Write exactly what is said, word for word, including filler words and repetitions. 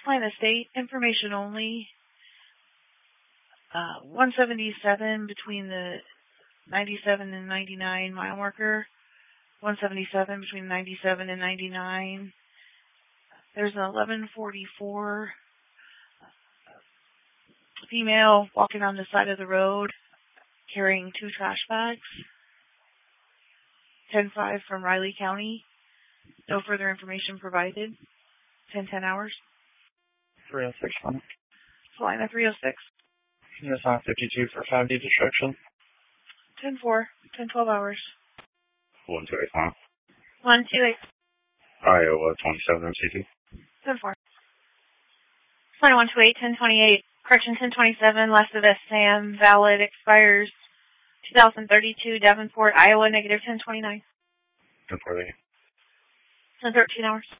Line of state information only. Uh, one seventy-seven between the ninety-seven and ninety-nine mile marker. one seventy-seven between ninety-seven and ninety-nine. There's an eleven forty-four female walking on the side of the road carrying two trash bags. ten five from Riley County. No further information provided. ten ten hours. three oh six one. Line of three oh six. Yes, on fifty-two for five D destruction. ten four. ten twelve hours. one two eight one. one two eight. Iowa twenty-seven M C T. ten four. Line one two eight. ten twenty-eight. Correction ten twenty-seven. Last of S Sam. Valid. Expires two thousand thirty-two. Davenport, Iowa. Negative ten twenty-nine. ten forty. ten thirteen hours.